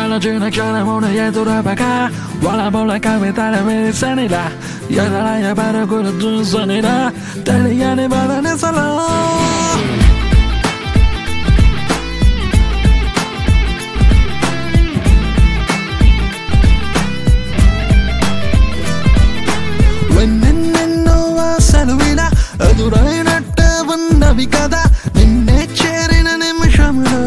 అలచిన క్షణమున ఎదురపగా వలబొల కవితల వేసనిరా ఎదలయ పరుగులు చూసనిరా తెలియని బలనిసలో ఎన్నెన్నెన్నో ఆశలు ఇలా ఎదురైనట్టే ఉన్నవి కదా నిన్నే చేరిన నిమిషంలో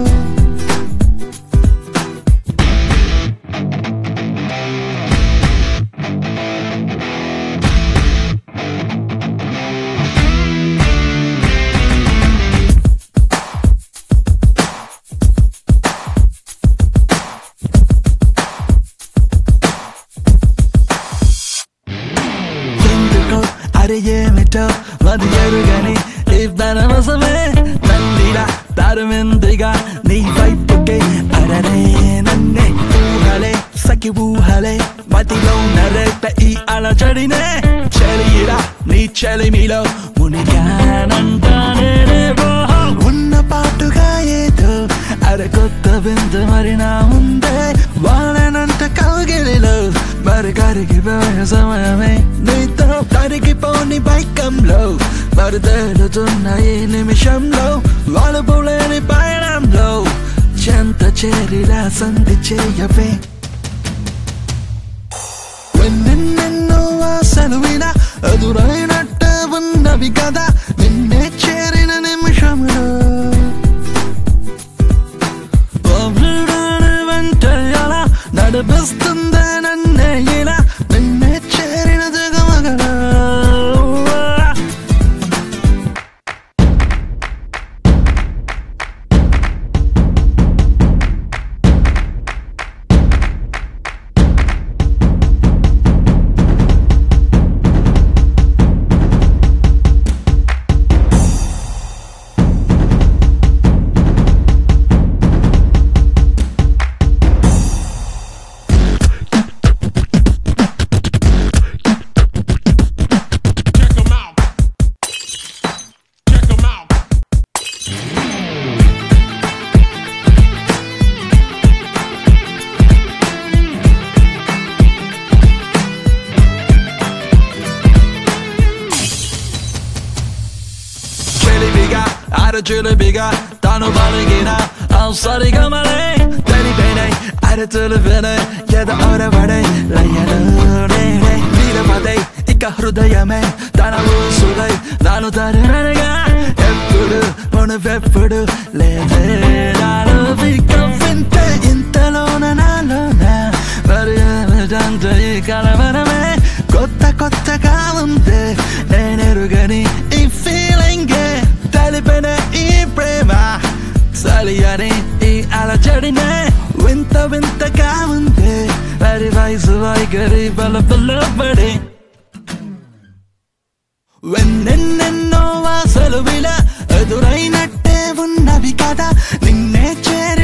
అరే ఏమిటో అది ఎరుగని ఇద్దరవసమే నందిరా తరుమెందిగా నీ వైపుకే అరనే నన్నే ఊహలే సఖి ఊహలే మతిలో నరేప ఈ అలచడినే చెలిరా నీ చెలిమిలో మునిగానంటానే ఉన్న పాటుగా ఏదో అరే కొత్త వింత మరి నా ముందే వాళ్ళనంట కౌగిలిలో మరి కరిగిపోయే సమయమే నీతో కరిగిపోని బైకంలో మరి తేలుతున్న ఈ నిమిషంలో వాళ్ళు పోలేని పయనంలో చెంత చేరిరా సంధి చేయవే ఎన్నెన్నెన్నో ఆశలు ఇలా ఎదురైనట్టే ఉన్నవి కదా నిన్నే చేరిన నిమిషంలో నడిపిస్తుందే నన్నే ఇలా నిన్నే చేరిన జగమగల చిలిపిగా తాను పలిగిన సరిగా మలే తెలిపేనే అరే తెలిపేనే ఏదో అరవడే లయలోనే నీలపదే ఇక హృదయమే తన ఊసులై నాను తరుణగా ఎప్పుడు మునుపెప్పుడు లేదే నాలో వింటే ఇంతలోన నాలోన మరి ఏమిటంటే ఈ కలవరమే కొత్త కొత్తగా ఉంది నేనెరుగని ఈ ఫీలింగే తెలిపిన ఈ ప్రేమ సలియని ఈ అలచడినే వింత వింతగా ఉంది మరి వయసు వైఖరి బలపడి ఎన్నెన్నెన్నో ఆశలు ఇలా ఎదురైనట్టే ఉన్నవి కదా నిన్నే చేరి